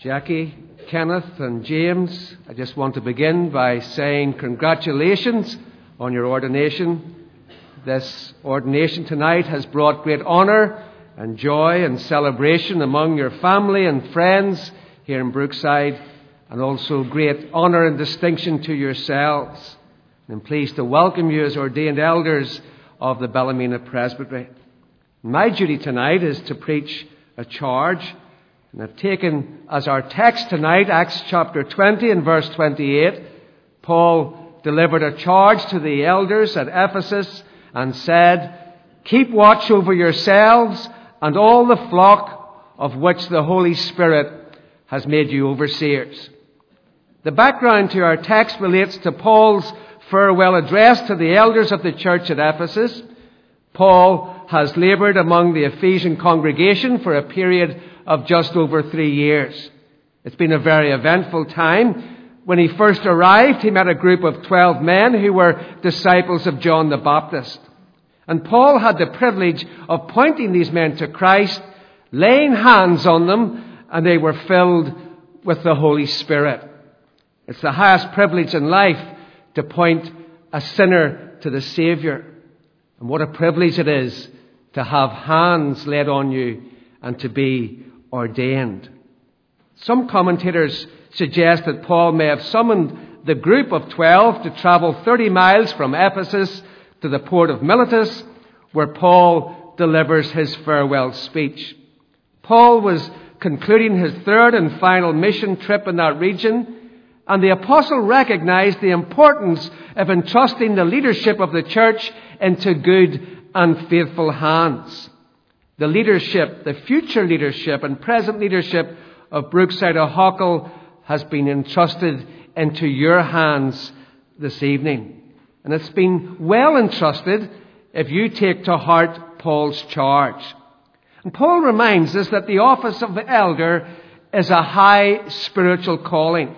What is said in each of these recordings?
Jackie, Kenneth and James, I just want to begin by saying congratulations on your ordination. This ordination tonight has brought great honour and joy and celebration among your family and friends here in Brookside, and also great honour and distinction to yourselves. I'm pleased to welcome you as ordained elders of the Ballymena Presbytery. My duty tonight is to preach a charge, and I've taken as our text tonight Acts chapter 20 and verse 28. Paul delivered a charge to the elders at Ephesus and said, "Keep watch over yourselves and all the flock of which the Holy Spirit has made you overseers." The background to our text relates to Paul's farewell address to the elders of the church at Ephesus. Paul has laboured among the Ephesian congregation for a period of just over 3 years. It's been a very eventful time. When he first arrived, he met a group of 12 men who were disciples of John the Baptist. And Paul had the privilege of pointing these men to Christ, laying hands on them, and they were filled with the Holy Spirit. It's the highest privilege in life to point a sinner to the Saviour. And what a privilege it is to have hands laid on you and to be ordained. Some commentators suggest that Paul may have summoned the group of 12 to travel 30 miles from Ephesus to the port of Miletus, where Paul delivers his farewell speech. Paul was concluding his third and final mission trip in that region, and the apostle recognized the importance of entrusting the leadership of the church into good and faithful hands. The leadership, the future leadership and present leadership of Brookside O'Hockle has been entrusted into your hands this evening. And it's been well entrusted if you take to heart Paul's charge. And Paul reminds us that the office of the elder is a high spiritual calling.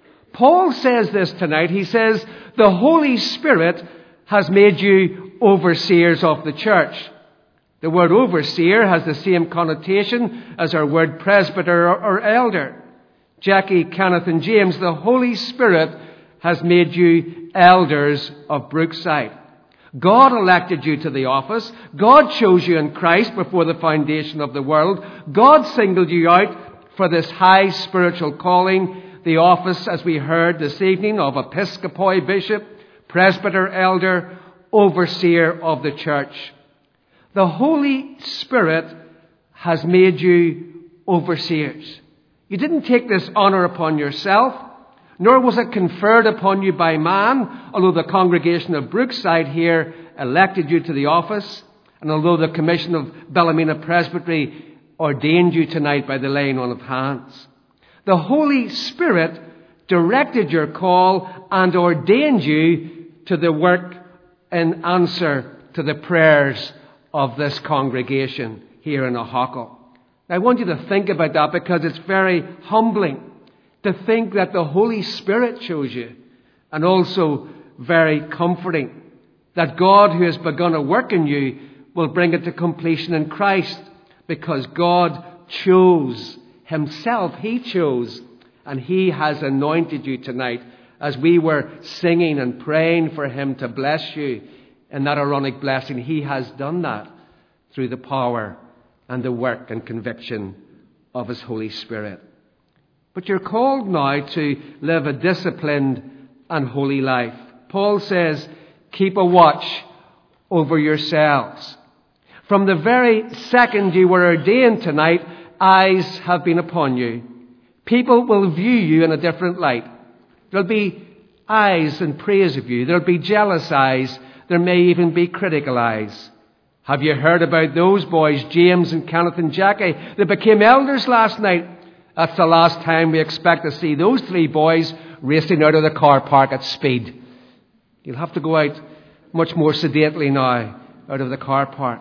Paul says this tonight. He says, the Holy Spirit has made you overseers of the church. The word overseer has the same connotation as our word presbyter or elder. Jackie, Kenneth and James, the Holy Spirit has made you elders of Brookside. God elected you to the office. God chose you in Christ before the foundation of the world. God singled you out for this high spiritual calling, the office, as we heard this evening, of episcopoi, bishop, presbyter, elder, overseer of the church. The Holy Spirit has made you overseers. You didn't take this honour upon yourself, nor was it conferred upon you by man, although the congregation of Brookside here elected you to the office, and although the commission of Ballymena Presbytery ordained you tonight by the laying on of hands. The Holy Spirit directed your call and ordained you to the work in answer to the prayers of this congregation here in O'Hockle. I want you to think about that, because it's very humbling to think that the Holy Spirit chose you, and also very comforting that God, who has begun a work in you, will bring it to completion in Christ, because God chose himself. He chose, and he has anointed you tonight, as we were singing and praying for him to bless you in that Aaronic blessing. He has done that through the power and the work and conviction of his Holy Spirit. But you're called now to live a disciplined and holy life. Paul says, keep a watch over yourselves. From the very second you were ordained tonight, eyes have been upon you. People will view you in a different light. There'll be eyes in praise of you. There'll be jealous eyes. There may even be critical eyes. Have you heard about those boys, James and Kenneth and Jackie? They became elders last night. That's the last time we expect to see those 3 boys racing out of the car park at speed. You'll have to go out much more sedately now, out of the car park.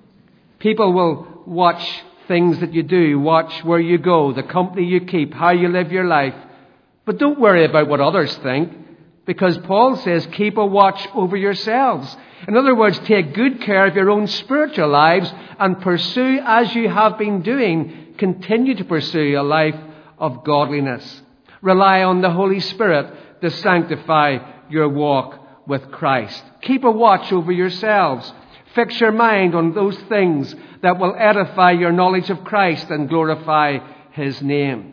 People will watch things that you do, watch where you go, the company you keep, how you live your life. But don't worry about what others think, because Paul says, keep a watch over yourselves. In other words, take good care of your own spiritual lives and pursue, as you have been doing, continue to pursue a life of godliness. Rely on the Holy Spirit to sanctify your walk with Christ. Keep a watch over yourselves. Fix your mind on those things that will edify your knowledge of Christ and glorify His name.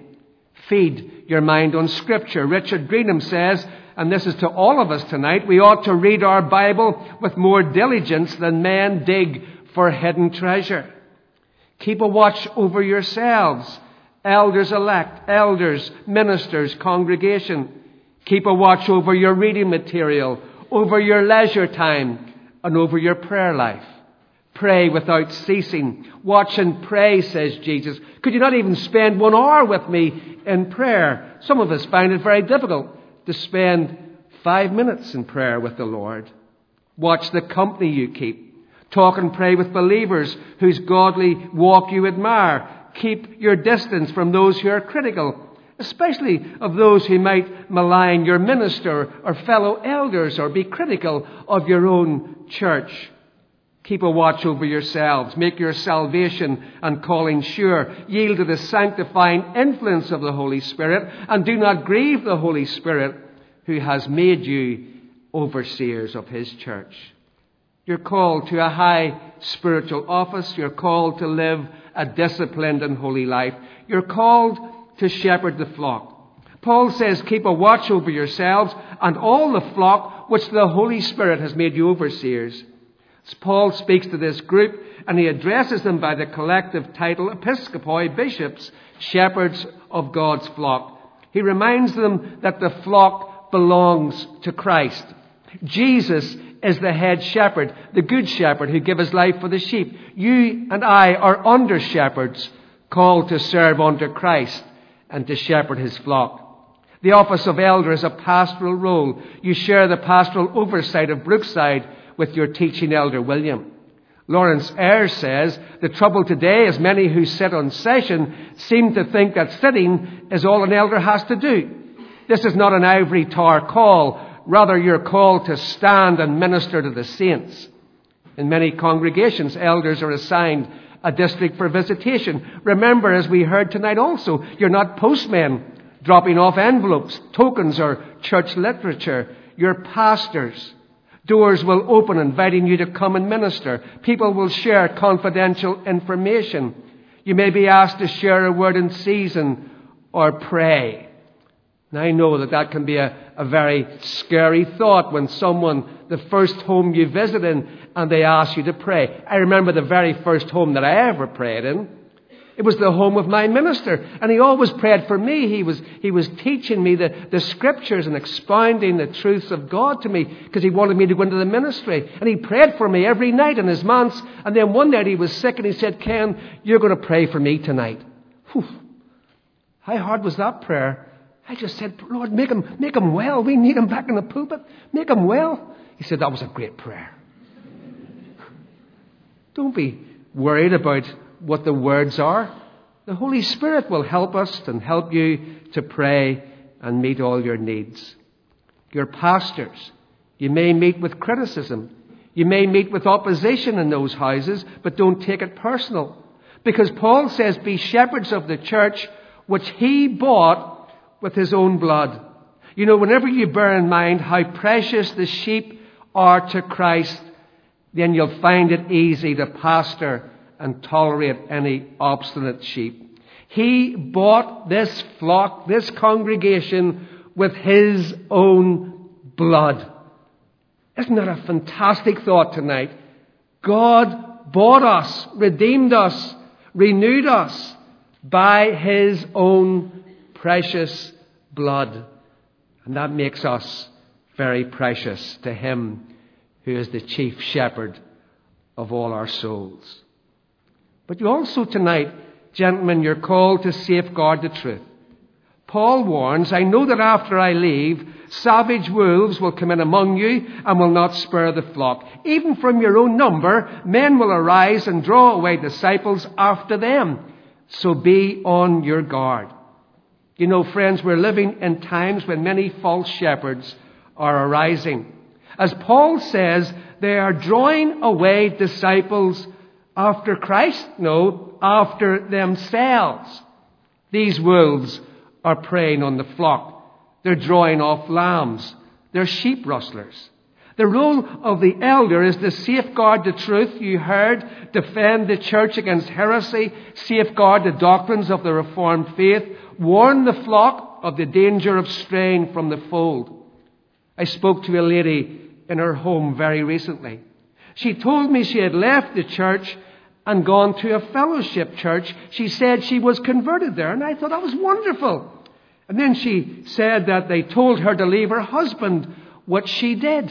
Feed your mind on Scripture. Richard Greenham says, and this is to all of us tonight, we ought to read our Bible with more diligence than men dig for hidden treasure. Keep a watch over yourselves, elders-elect, elders, ministers, congregation. Keep a watch over your reading material, over your leisure time, and over your prayer life. Pray without ceasing. Watch and pray, says Jesus. Could you not even spend 1 hour with me in prayer? Some of us find it very difficult to spend 5 minutes in prayer with the Lord. Watch the company you keep. Talk and pray with believers whose godly walk you admire. Keep your distance from those who are critical, especially of those who might malign your minister or fellow elders or be critical of your own church. Keep a watch over yourselves. Make your salvation and calling sure. Yield to the sanctifying influence of the Holy Spirit, and do not grieve the Holy Spirit who has made you overseers of His church. You're called to a high spiritual office. You're called to live a disciplined and holy life. You're called to shepherd the flock. Paul says, keep a watch over yourselves and all the flock which the Holy Spirit has made you overseers. As Paul speaks to this group, and he addresses them by the collective title episkopoi, bishops, shepherds of God's flock. He reminds them that the flock belongs to Christ. Jesus is the head shepherd, the good shepherd who gives his life for the sheep. You and I are under shepherds, called to serve under Christ and to shepherd His flock. The office of elder is a pastoral role. You share the pastoral oversight of Brookside with your teaching elder, William. Lawrence Ayres says, the trouble today is many who sit on session seem to think that sitting is all an elder has to do. This is not an ivory tower call. Rather, you're called to stand and minister to the saints. In many congregations, elders are assigned a district for visitation. Remember, as we heard tonight also, you're not postmen dropping off envelopes, tokens, or church literature. You're pastors. Doors will open inviting you to come and minister. People will share confidential information. You may be asked to share a word in season or pray. And I know that can be a very scary thought when someone, the first home you visit in, and they ask you to pray. I remember the very first home that I ever prayed in. It was the home of my minister, and he always prayed for me. He was teaching me the scriptures and expounding the truths of God to me because he wanted me to go into the ministry. And he prayed for me every night in his manse. And then one night he was sick and he said, Ken, you're going to pray for me tonight. Whew. How hard was that prayer? I just said, Lord, make him well. We need him back in the pulpit. Make him well. He said, that was a great prayer. Don't be worried about what the words are. The Holy Spirit will help us and help you to pray and meet all your needs. Your pastors, you may meet with criticism. You may meet with opposition in those houses, but don't take it personal. Because Paul says, be shepherds of the church which he bought with his own blood. You know, whenever you bear in mind how precious the sheep are to Christ, then you'll find it easy to pastor and tolerate any obstinate sheep. He bought this flock, this congregation, with his own blood. Isn't that a fantastic thought tonight? God bought us, redeemed us, renewed us by his own precious blood. And that makes us very precious to him who is the chief shepherd of all our souls. But you also tonight, gentlemen, you're called to safeguard the truth. Paul warns, I know that after I leave, savage wolves will come in among you and will not spare the flock. Even from your own number, men will arise and draw away disciples after them. So be on your guard. You know, friends, we're living in times when many false shepherds are arising. As Paul says, they are drawing away disciples after Christ? No, after themselves. These wolves are preying on the flock. They're drawing off lambs. They're sheep rustlers. The role of the elder is to safeguard the truth you heard, defend the church against heresy, safeguard the doctrines of the Reformed faith, warn the flock of the danger of straying from the fold. I spoke to a lady in her home very recently. She told me she had left the church and gone to a fellowship church. She said she was converted there, and I thought that was wonderful. And then she said that they told her to leave her husband, which she did.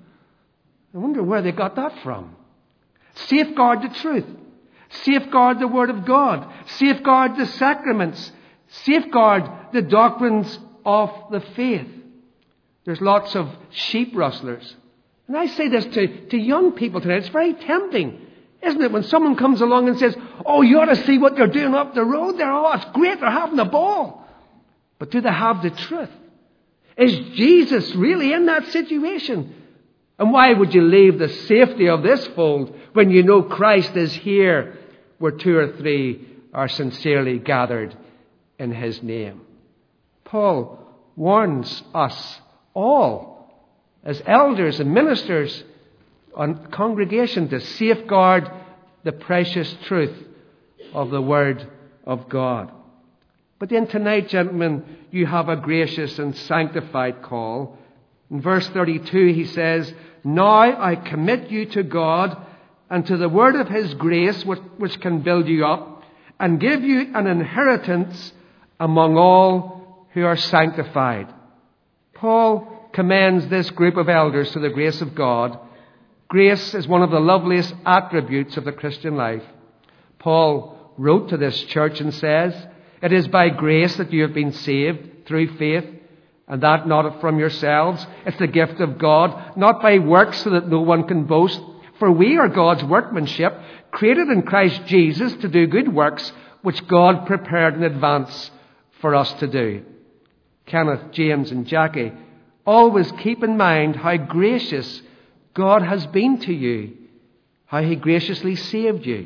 I wonder where they got that from. Safeguard the truth. Safeguard the Word of God. Safeguard the sacraments. Safeguard the doctrines of the faith. There's lots of sheep rustlers. And I say this to young people today. It's very tempting, isn't it, when someone comes along and says, oh, you ought to see what they're doing up the road there. Oh, it's great. They're having a ball. But do they have the truth? Is Jesus really in that situation? And why would you leave the safety of this fold when you know Christ is here where 2 or 3 are sincerely gathered in his name? Paul warns us all as elders and ministers on congregation to safeguard the precious truth of the Word of God. But then tonight, gentlemen, you have a gracious and sanctified call. In verse 32, he says, now I commit you to God and to the word of his grace, which can build you up and give you an inheritance among all who are sanctified. Paul commends this group of elders to the grace of God. Grace is one of the loveliest attributes of the Christian life. Paul wrote to this church and says, it is by grace that you have been saved through faith, and that not from yourselves. It's the gift of God, not by works so that no one can boast. For we are God's workmanship, created in Christ Jesus to do good works, which God prepared in advance for us to do. Kenneth, James and Jackie, always keep in mind how gracious God has been to you, how he graciously saved you,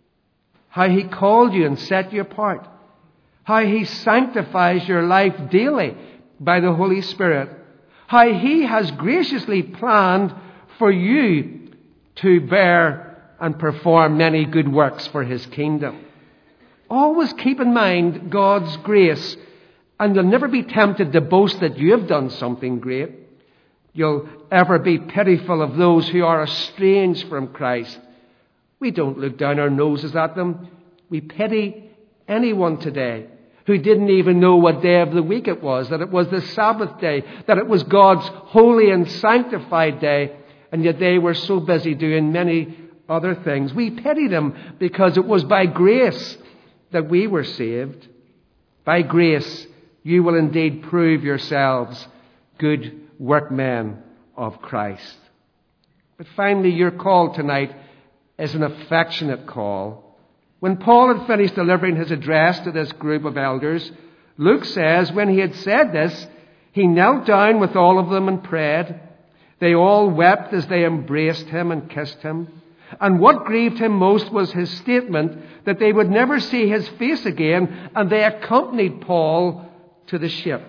how he called you and set you apart, how he sanctifies your life daily by the Holy Spirit, how he has graciously planned for you to bear and perform many good works for his kingdom. Always keep in mind God's grace, and you'll never be tempted to boast that you have done something great. You'll ever be pitiful of those who are estranged from Christ. We don't look down our noses at them. We pity anyone today who didn't even know what day of the week it was, that it was the Sabbath day, that it was God's holy and sanctified day, and yet they were so busy doing many other things. We pity them because it was by grace that we were saved. By grace, you will indeed prove yourselves good workmen of Christ. But finally, your call tonight is an affectionate call. When Paul had finished delivering his address to this group of elders, Luke says, when he had said this, he knelt down with all of them and prayed. They all wept as they embraced him and kissed him. And what grieved him most was his statement that they would never see his face again, and they accompanied Paul to the ship.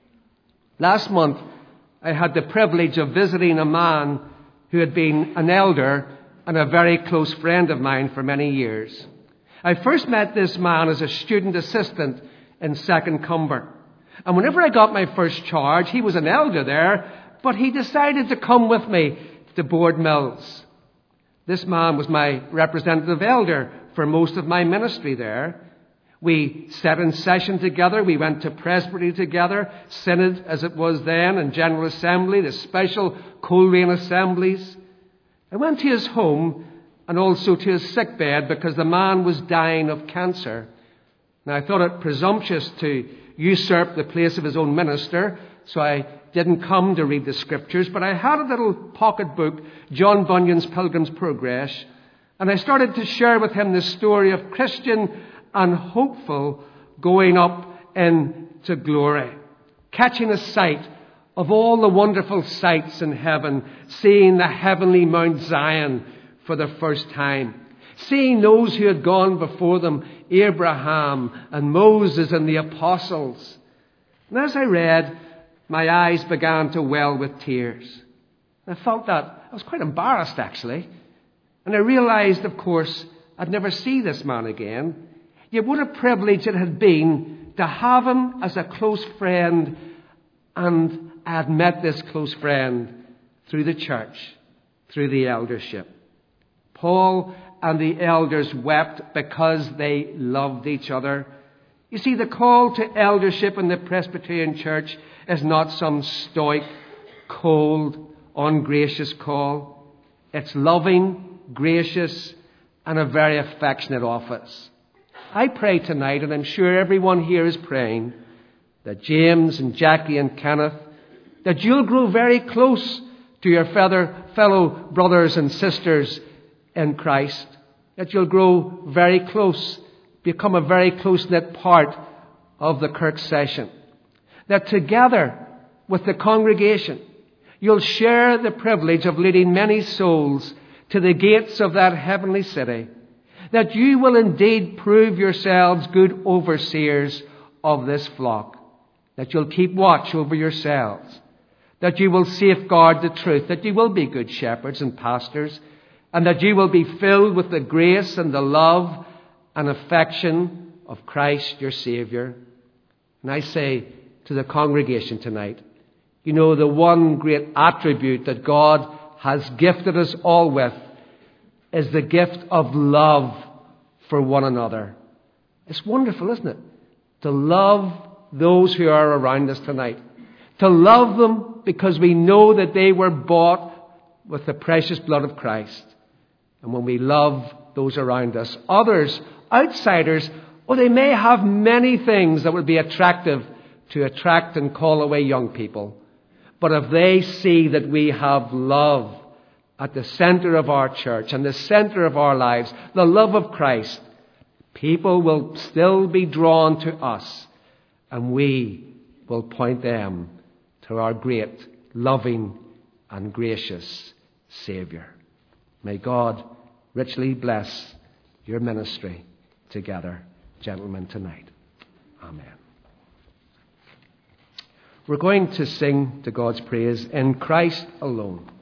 Last month, I had the privilege of visiting a man who had been an elder and a very close friend of mine for many years. I first met this man as a student assistant in Second Cumber. And whenever I got my first charge, he was an elder there, but he decided to come with me to Board Mills. This man was my representative elder for most of my ministry there. We sat in session together. We went to Presbytery together, Synod as it was then, and General Assembly, the special Coleraine assemblies. I went to his home and also to his sick bed because the man was dying of cancer. Now, I thought it presumptuous to usurp the place of his own minister, so I didn't come to read the scriptures, but I had a little pocket book, John Bunyan's Pilgrim's Progress, and I started to share with him the story of Christian and hopeful going up into glory, catching a sight of all the wonderful sights in heaven, seeing the heavenly Mount Zion for the first time, seeing those who had gone before them, Abraham and Moses and the apostles, And as I read, my eyes began to well with tears. I felt that I was quite embarrassed, actually. And I realized, of course, I'd never see this man again. Yet what a privilege it had been to have him as a close friend. And I had met this close friend through the church, through the eldership. Paul and the elders wept because they loved each other. You see, the call to eldership in the Presbyterian Church is not some stoic, cold, ungracious call. It's loving, gracious, and a very affectionate office. I pray tonight, and I'm sure everyone here is praying, that James and Jackie and Kenneth, that you'll grow very close to your fellow brothers and sisters in Christ, that you'll grow very close, become a very close-knit part of the Kirk session, that together with the congregation, you'll share the privilege of leading many souls to the gates of that heavenly city, that you will indeed prove yourselves good overseers of this flock, that you'll keep watch over yourselves, that you will safeguard the truth, that you will be good shepherds and pastors, and that you will be filled with the grace and the love and affection of Christ your Saviour. And I say to the congregation tonight, you know, the one great attribute that God has gifted us all with is the gift of love for one another. It's wonderful, isn't it? To love those who are around us tonight. To love them because we know that they were bought with the precious blood of Christ. And when we love those around us, others, outsiders, they may have many things that would be attractive to attract and call away young people. But if they see that we have love at the center of our church and the center of our lives, the love of Christ, people will still be drawn to us, and we will point them to our great, loving and gracious Saviour. May God richly bless your ministry together, gentlemen, tonight. Amen. We're going to sing to God's praise, In Christ Alone.